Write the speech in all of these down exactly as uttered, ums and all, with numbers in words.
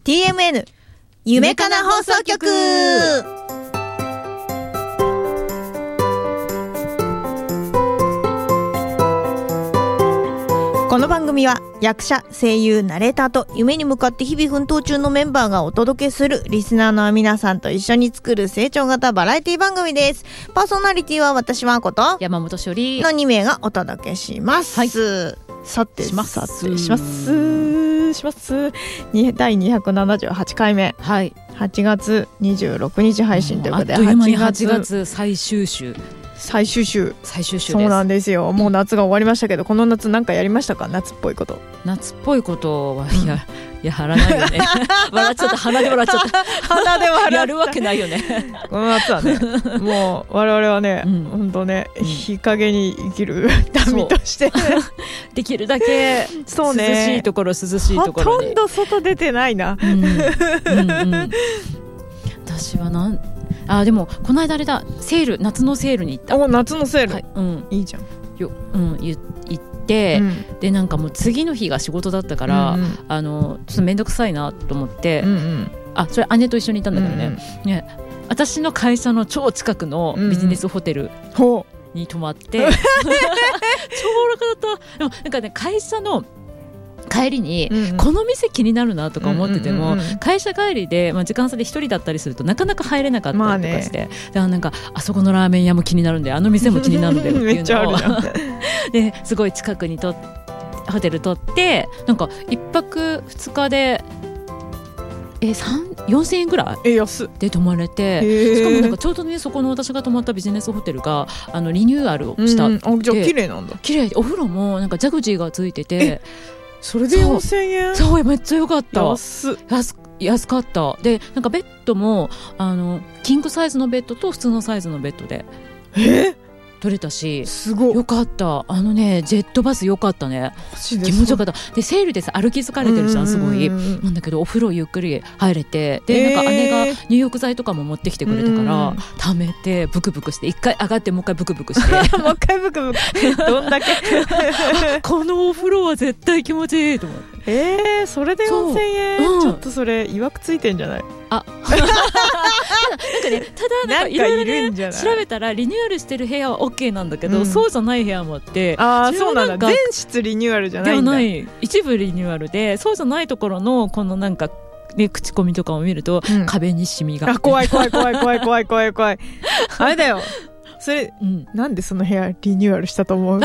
ティーエムエヌ 夢かな放送局。この番組は役者、声優、ナレーターと夢に向かって日々奮闘中のメンバーがお届けするリスナーの皆さんと一緒に作る成長型バラエティ番組です。パーソナリティは私はこと山本しおりのに名がお届けします、はい、さてしますさてしますしますだいにひゃくななじゅうはちかいめ、 はい、 はちがつにじゅうろくにち配信ということで、 あっという間にはちがつ最終週最終週最終週です。 そうなんですよ。もう夏が終わりましたけど、この夏なんかやりましたか？夏っぽいこと。 夏っぽいことはや、やらないよね笑っちゃった、鼻で笑っちゃった鼻で笑ったやるわけないよねこの夏はねもう我々はね、うん、本当ね、うん、日陰に生きる民としてできるだけそうね、涼しいところ涼しいところにほとんど外出てないな、 うんうんうん、私はなんあでもこの間あれだ、セール夏のセールに行った。 お夏のセール、 はいうん、 いいじゃんよ、うん、行って、うん、でなんかもう次の日が仕事だったから、うんうん、あのちょっとめんどくさいなと思って、うんうん、あそれ姉と一緒にいたんだけどね、うんうんね、私の会社の超近くのビジネスホテルに泊まって、うんうん、超楽だった。でもなんかね、会社の帰りに、うんうん、この店気になるなとか思ってても、うんうんうん、会社帰りで、まあ、時間差で一人だったりするとなかなか入れなかったりとかして、まあね、だからなんかあそこのラーメン屋も気になるんで、あの店も気になるんだよっていうのをめっちゃあるじゃんですごい近くにとホテル取って、なんかいっぱくふつかでえよんせんえんぐらいで泊まれて、しかもなんかちょうどね、そこの私が泊まったビジネスホテルがあのリニューアルをした、うん、 あじゃあ綺麗なんだ。綺麗、お風呂もなんかジャグジーがついてて、 それでよんせんえん。 そう、そうめっちゃ良かった。 安安安かった。でなんかベッドもあのキングサイズのベッドと普通のサイズのベッドでえ取れたし、 すごいよかった。あのねジェットバスよかったね。気持ちよかった。でセールでさ歩き疲れてるじゃん、すごい。なんだけどお風呂ゆっくり入れて、でなんか姉が入浴剤とかも持ってきてくれたから溜めてブクブクして、一回上がってもう一回ブクブクしてもう一回ブクブクどんだけこのお風呂は絶対気持ちいいと思って。 えー、それでよんせんえん、うん、ちょっとそれ曰くついてんじゃない？ あただなんかね、ただなんかいろいろね調べたらリニューアルしてる部屋は OK なんだけど、うん、そうじゃない部屋もあって、 あーそうなんだ、全室リニューアルじゃないんだ。 ではない、一部リニューアルで、そうじゃないところのこのなんかね、口コミとかを見ると、うん、壁にシミがあ怖い怖い怖い怖い怖い怖い怖いあれだよそれ、うん、なんでその部屋リニューアルしたと思う？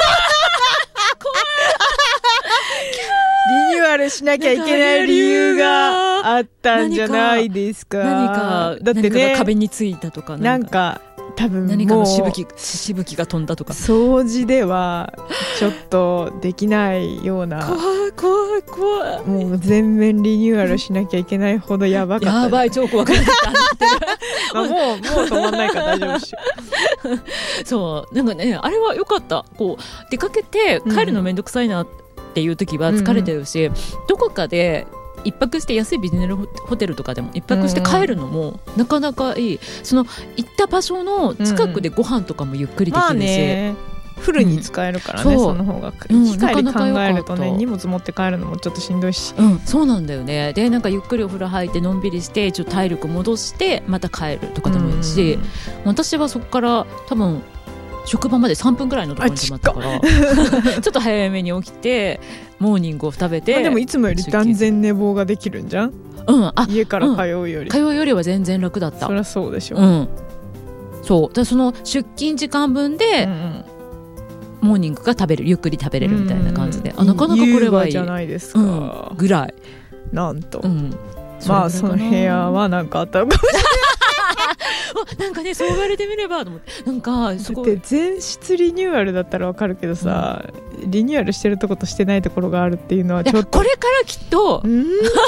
リニューアルしなきゃいけない理由があったんじゃないですか？ 何かだってね、何かが壁についたとか、 なんか多分もう何かのしぶきしぶきが飛んだとか、 掃除ではちょっとできないような怖い怖い怖い、 もう全面リニューアルしなきゃいけないほどやばかった。 やばい、超怖かったまあもうもう止まんないから大丈夫っしょそうなんかね、あれは良かった。こう出かけて帰るのめんどくさいなっていう時は疲れてるし、うんうん、どこかで一泊して安いビジネスホテルとかでも一泊して帰るのもなかなかいい。その行った場所の近くでご飯とかもゆっくりできるし、うんまあね、 フルに使えるからね、うん、その方が行き帰り考えるとね、荷物持って帰るのもちょっとしんどいし、 うん、そうなんだよね。でなんかゆっくりお風呂入ってのんびりしてちょっと体力戻してまた帰るとかでもいいし、うん、私はそこから多分職場までさんぷんくらいのところに泊まったからちょっと早めに起きてモーニングを食べて、まあ、 でもいつもより断然寝坊ができるんじゃん、 うん、あ家から通うより、うん、 通うよりは全然楽だった。 そりゃそうでしょ、 うん、そうだ、その出勤時間分で、うんうん、モーニングが食べれる、ゆっくり食べれるみたいな感じで、うん、あなかなかこれはいい優雅じゃないですか、 うん、ぐらいなんと、 うん、 まあその部屋はなんかあったのかもしれないなんかね、そう言われてみればと思って、なんかすごいだって全室リニューアルだったらわかるけどさ、うん、リニューアルしてるとことしてないところがあるっていうのはちょっとこれからきっとん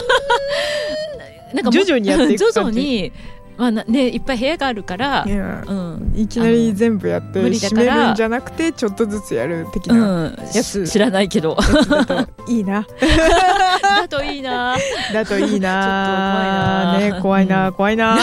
なんか徐々にやっていく感じ、 徐々に、まあね、いっぱい部屋があるから、 いや、うん、いきなり全部やって閉めるんじゃなくてちょっとずつやる的なやつ、 うん、知らないけどだといいなだといいなだといいなちょっと怖いな、ね、怖いな怖いな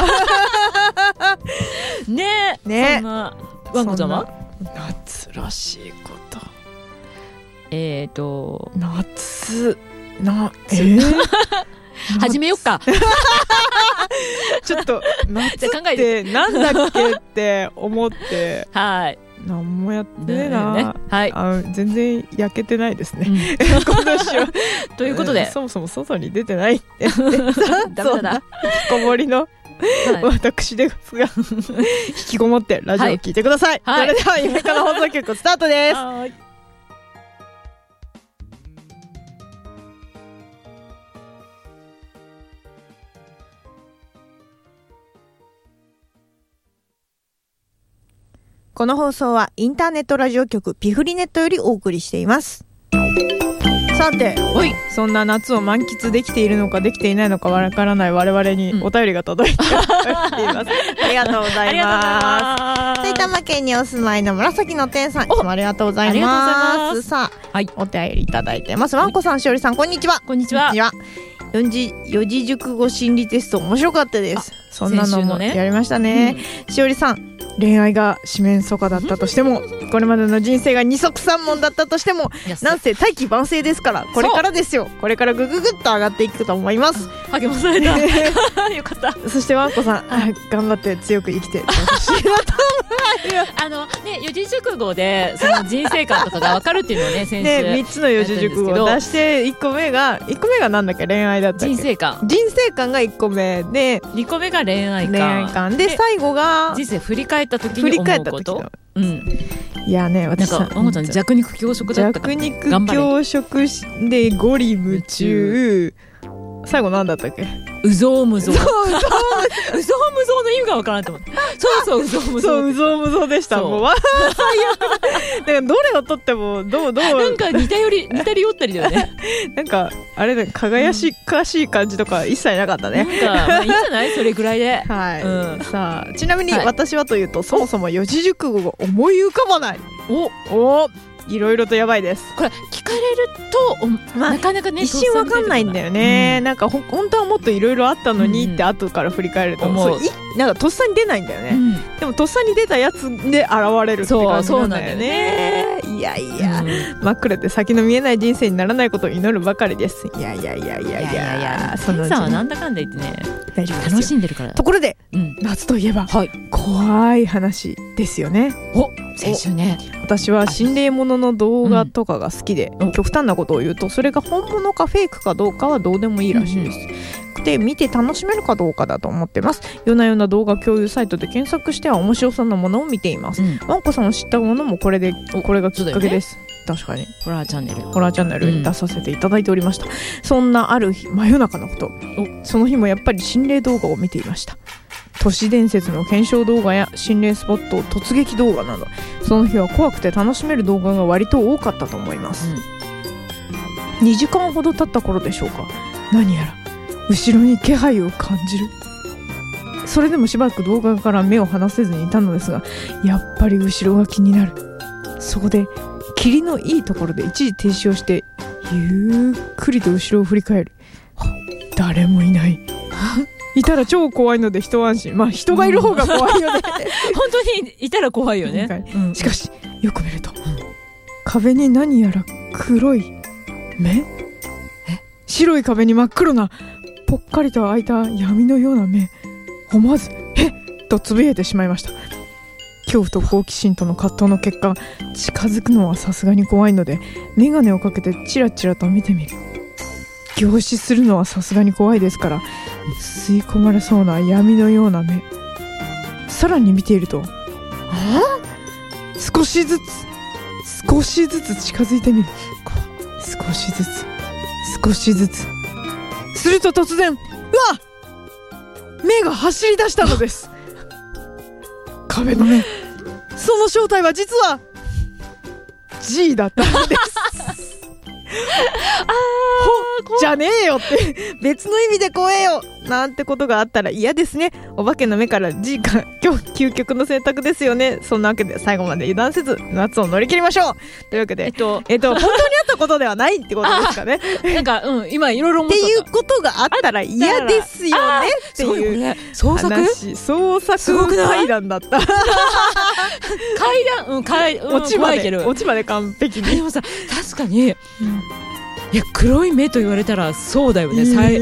ねえ、ね、そんなワンコちゃんは夏らしいこと、 えーと夏なえー始めよっかちょっと夏ってなんだっけって思ってはい何もやってねえな、 ねはい、 あ全然焼けてないですね、うん、今年はということで、 うん、そもそも外に出てないってダメだ引きこもりの、はい、私ですが引きこもってラジオを聞いてください、はい、それでは夢から放送局スタートです。はいこの放送はインターネットラジオ局ピフリネットよりお送りしています。さて、おいそんな夏を満喫できているのかできていないのかわからない我々にお便りが届いています、うん、ありがとうございます。埼玉県にお住まいの紫の天さん、いつもありがとうございます。さあ、はい、お便りいただいてます。わんこさん、しおりさん、こんにちは。 こんにちは。 よんじ四字熟語心理テスト面白かったです。そんなのもやりましたね。うん、しおりさん、恋愛が四面楚歌だったとしてもこれまでの人生が二足三門だったとしてもなんせ大器晩成ですから、これからですよ。これからグググッと上がっていくと思います。 励まされたよかった。 そしてわんこさん、頑張って強く生きてほしいなと思います。 あのね、四字熟語でその人生観とかが分かるっていうのをね先週ね、みっつの四字熟語を出していっこめがいっこめがなんだっけ、恋愛だったっけ。 人生観人生観がいっこめで、 にこめが恋愛観恋愛観で、最後が人生振り返った時に思うこと。うん、 いやね、私なんかわんこちゃん弱肉強食だったから弱肉強食でゴリ夢中、最後なんだったっけ。 うぞうむぞううぞうむぞうの意味がわからないと思って。そうそう、うぞうむぞう。 そう、うぞうむぞうでした。もうわだからどれをとってもどうどうなんか似たより似たり寄ったりだよね。 なんかあれで輝かしい感じとか一切なかったね。 なんか、まあ、いいんじゃないそれぐらいで。 はい、うん、さあちなみに私はというと、はい、そもそも四字熟語が思い浮かばない。おおいろいろとやばいです。 これ聞かれると、まあ、なかなかね一瞬わかんないんだよね、うん、なんかほ本当はもっといろいろあったのにって後から振り返ると、うん、そういなんかとっさに出ないんだよね、うん、でもとっさに出たやつで現れるって感じなんだよね。そうそうなんだよね。いやいや、うん、真っ暗で先の見えない人生にならないことを祈るばかりです。いやいやいやいやいやいやいや、 そのうちさんはなんだかんだ言ってね大丈夫ですよ。楽しんでるから。 ところで、うん、夏といえば、はい、怖い話ですよね。 お先週ね、 私は心霊ものの動画とかが好きで、うん、極端なことを言うとそれが本物かフェイクかどうかはどうでもいいらしいです、うん、で見て楽しめるかどうかだと思ってます。夜な夜な動画共有サイトで検索しては面白そうなものを見ています。わんこさんを知ったものもこれでこれがきっかけです、ね、確かにホラーチャンネルホラーチャンネルに出させていただいておりました、うん、そんなある日真夜中のこと、その日もやっぱり心霊動画を見ていました。都市伝説の検証動画や心霊スポット突撃動画など、その日は怖くて楽しめる動画が割と多かったと思います、うん、にじかんほど経った頃でしょうか、何やら後ろに気配を感じる。それでもしばらく動画から目を離せずにいたのですが、やっぱり後ろが気になる。そこで霧のいいところで一時停止をしてゆっくりと後ろを振り返る。誰もいないいたら超怖いので一安心。まあ人がいる方が怖いよね本当にいたら怖いよね、 うん、しかしよく見ると、うん、壁に何やら黒い目、え白い壁に真っ黒なぽっかりと開いた闇のような目。思わずえっとつぶやいてしまいました。恐怖と好奇心との葛藤の結果、近づくのはさすがに怖いので眼鏡をかけてチラチラと見てみる。凝視するのはさすがに怖いですから、吸い込まれそうな闇のような目。さらに見ていると、少しずつ少しずつ近づいてみる。少しずつ少しずつすると突然、うわっ、目が走り出したのです壁の目。その正体は実は G だったのですあほじゃねえよって別の意味で怖えよなんてことがあったら嫌ですね。お化けの目から G か今日究極の選択ですよね。そんなわけで最後まで油断せず夏を乗り切りましょうというわけで、えっと、えっと、本当にあったことではないってことですかねなんか、うん、今いろいろ思っっていうことがあったら嫌ですよねっていう話。 創作創作階段だった階段、うん、階、うん、 落ちまで落ちまで完璧に。 でもさ確かに、うんいや黒い目と言われたらそうだよね、 えー、 さい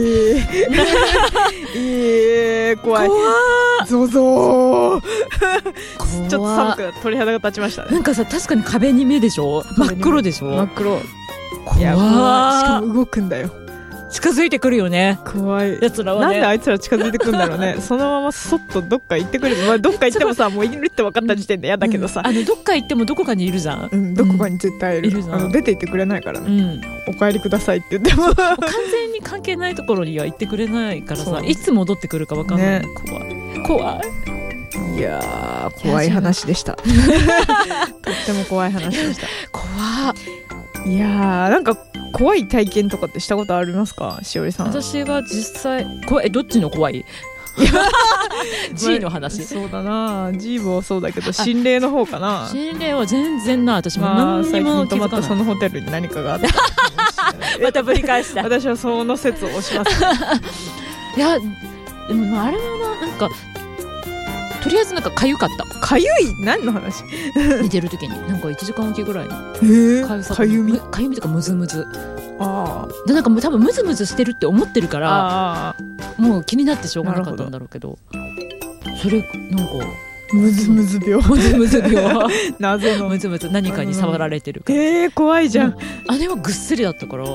えー、怖い怖ゾゾー怖ちょっと寒く鳥肌が立ちましたね。 なんかさ確かに壁に目でしょ、真っ黒でしょ、 真っ黒。 怖い。 いや怖い。しかも動くんだよ。 近づいてくるよね怖いやつらはね。 なんであいつら近づいてくるんだろうねそのままそっとどっか行ってくれる、まあ、どっか行ってもさもういるって分かった時点で嫌だけどさ、 うん、あのどっか行ってもどこかにいるじゃん、 うん、どこかに絶対いる、 うん、いるじゃん。 あの出て行ってくれないからね、 うん、 お帰りくださいって言っても完全に関係ないところには行ってくれないからさ、いつ戻ってくるか分かんない、ね、怖い怖い。 いやー怖い話でしたとっても怖い話でした。 怖いやーなんか怖い体験とかってしたことありますか、しおりさん。 私は実際怖い。どっちの怖いG の話、 まあ、そうだな G もそうだけど心霊の方かな。 心霊は全然な、私も何に何にもも気づかない。最近泊まったそのホテルに何かがあったかもしれないまたぶり返した私はその説を推します、ね、 いやでもあれはな、なんかとりあえずなんか痒かった。 痒い何の話寝てる時になんかいちじかんおきぐらいにかゆみかゆみとかムズムズ。 あでなんかもう多分ムズムズしてるって思ってるからあもう気になってしょうがなかったんだろうけど、それなんかムズムズ病ムズムズ病謎のムズムズ何かに触られてるから。 えー、怖いじゃん、 うん、あれはぐっすりだったから、うん、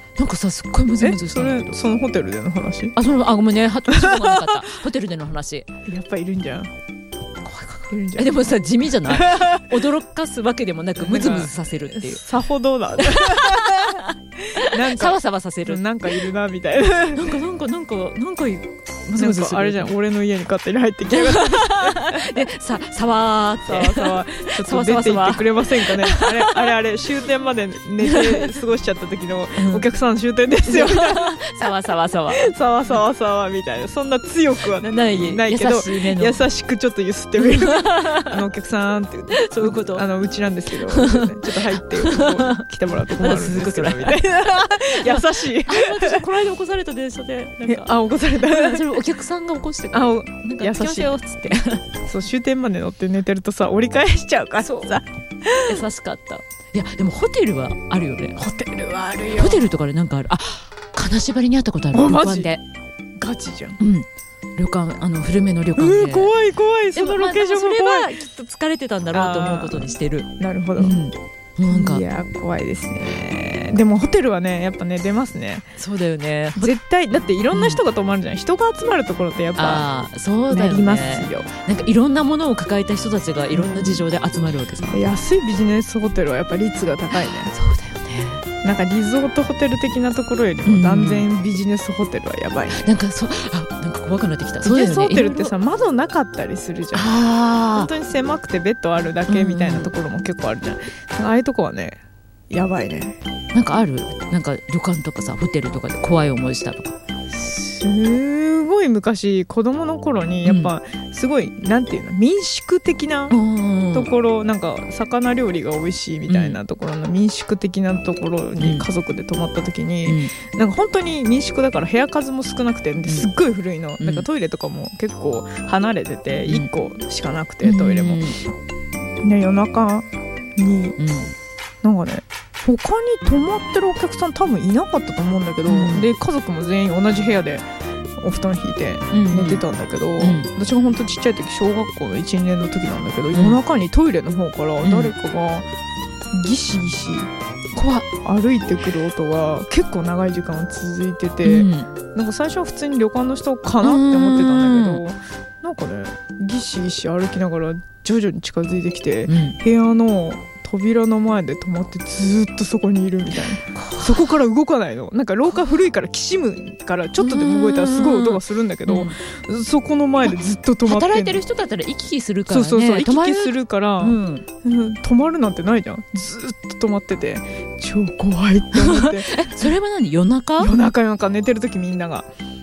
なんかさすっごいムズムズしたんだけど。 えそれそのホテルでの話。 あそのあごめんねは事故がなかったホテルでの話。 やっぱいるんじゃん。 いるんじゃん。でもさ地味じゃない驚かすわけでもなくムズムズさせるっていう。 さほどだなんかサワサワさせる。 なんかいるなみたいななんかなんかなんかなんかムズムズする。あれじゃん、俺の家に勝手に入ってきやがってでささわーってさわさわちょっと出て行ってくれませんかね。あれあれあれ終点まで寝て過ごしちゃった時の、うん、お客さん終点ですよみたいなさわさわさわさわさわさわみたいな、そんな強くはないないけど優しい目の優しくちょっとゆすってみるあのお客さんってそういうことあのうちなんですけど、ね、ちょっと入って来てもらうと困るんですけどみたいな優しい。 私この間起こされた電車でなんかあ起こされたそれお客さんが起こしてくる。 あなんか優しいよっつってそう終点まで乗って寝てるとさ折り返しちゃうからさ優しかった。いやでもホテルはあるよね。 ホテルはあるよ。 ホテルとかでなんかある。あ金縛りにあったことある。 あマジ旅館でガチじゃん。 うん旅館あの古めの旅館で、 うん、怖い怖い。そのロケーションも怖い。 それはきっと疲れてたんだろうと思うことにしてる。 なるほど、 うんなんかいや怖いですね。でもホテルはねやっぱね出ますね。 そうだよね絶対。だっていろんな人が泊まるじゃん、うん、人が集まるところってやっぱあそうだよね、 なりますよ。 なんかいろんなものを抱えた人たちがいろんな事情で集まるわけさ、 うん、安いビジネスホテルはやっぱ率が高いね。 そうだよね。 なんかリゾートホテル的なところよりも断然ビジネスホテルはやばいね、 うん、なんかそうあなんか怖くなってきた。 ビジネスホテルってさ窓なかったりするじゃん。 あ本当に狭くてベッドあるだけみたいなところも結構あるじゃん、うん、ああいうとこはねやばいね。 なんかあるなんか旅館とかさホテルとかで怖い思いしたとか。 すごい昔子供の頃にやっぱすごい、うん、なんていうの民宿的なところ、なんか魚料理が美味しいみたいなところの民宿的なところに家族で泊まった時に、うん、なんか本当に民宿だから部屋数も少なくてですっごい古いの、うん、なんかトイレとかも結構離れてていっこしかなくてトイレも、うん、で夜中に、うん、なんかね他に泊まってるお客さん多分いなかったと思うんだけど、うん、で家族も全員同じ部屋でお布団引いて寝てたんだけど、うんうん、私が本当ちっちゃい時小学校のいち、にねんの時なんだけど、うん、夜中にトイレの方から誰かがギシギシ歩いてくる音が結構長い時間続いてて、うん、なんか最初は普通に旅館の人かなって思ってたんだけど、なんかねギシギシ歩きながら徐々に近づいてきて、うん、部屋の扉の前で止まってずっとそこにいるみたいな。そこから動かないの。なんか廊下古いからきしむからちょっとでも動いたらすごい音がするんだけど、うん、そこの前でずっと止まってんの。 働いてる人だったら行き来するからね。 そうそうそう行き来するから、うんうん、止まるなんてないじゃん。ずっと止まってて超怖いって思ってえそれは何夜中？ 夜中夜中寝てる時みんなが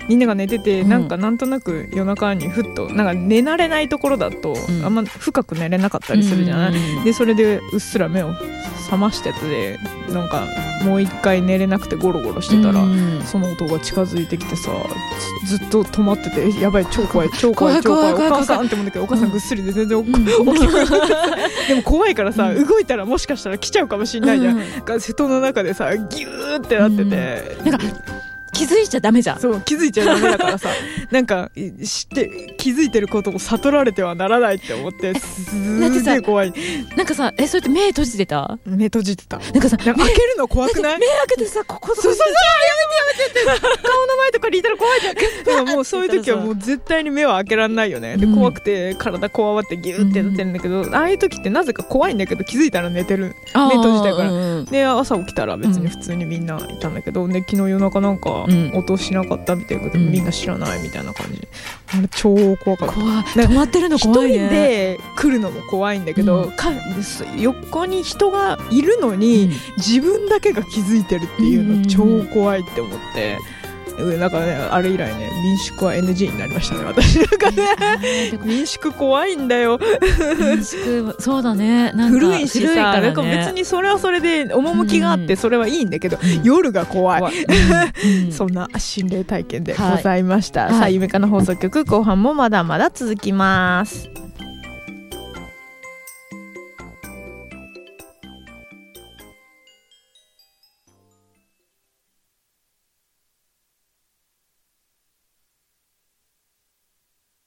みんなが寝てて、うん、なんかなんとなく夜中にふっとなんか寝慣れないところだと、うん、あんま深く寝れなかったりするじゃない、うん、でそれでうっすら目を覚ましててなんかもう一回寝れなくてゴロゴロしてたら、うん、その音が近づいてきてさ ず, ずっと止まっててやばい超怖い超怖い超怖いお母さんって思うんだけどお母さんぐっすりで全然起きない、うん、でも怖いからさ、うん、動いたらもしかしたら来ちゃうかもしれないじゃん、うん、布団の中でさギューってなってて、 うん、なんか気づいちゃダメじゃん。 そう気づいちゃダメだからさなんか知って気づいてることを悟られてはならないって思ってすげえ怖い。 なんかさえそれって目閉じてた？ 目閉じてた。なんかさなんか開けるの怖くない？ 目開けてさここそうそうそうやめてやめてって顔の前とかにいたら怖いじゃんでももうそういう時はもう絶対に目は開けられないよね。で怖くて体こわばってギューってなってるんだけど、うん、ああいう時ってなぜか怖いんだけど気づいたら寝てる目閉じてるから、うん、で朝起きたら別に普通にみんないたんだけど、で昨日夜中なんか音しなかったみたいなこと、うん、みんな知らないみたいな感じであれ超怖かった。 怖い止まってるの怖いね。 一人で来るのも怖いんだけど、うん、か横に人がいるのに、うん、自分だけが気づいてるっていうの超怖いって思って、うん、なんかねあれ以来ね民宿は エヌジー になりましたね私なんかね民宿怖いんだよ民宿そうだねなんか古いしさ古いから、ね、なんか別にそれはそれで趣があってそれはいいんだけど、うん、夜が怖い、怖いうん、そんな心霊体験でございました、はい、さあ夢かな放送局後半もまだまだ続きます。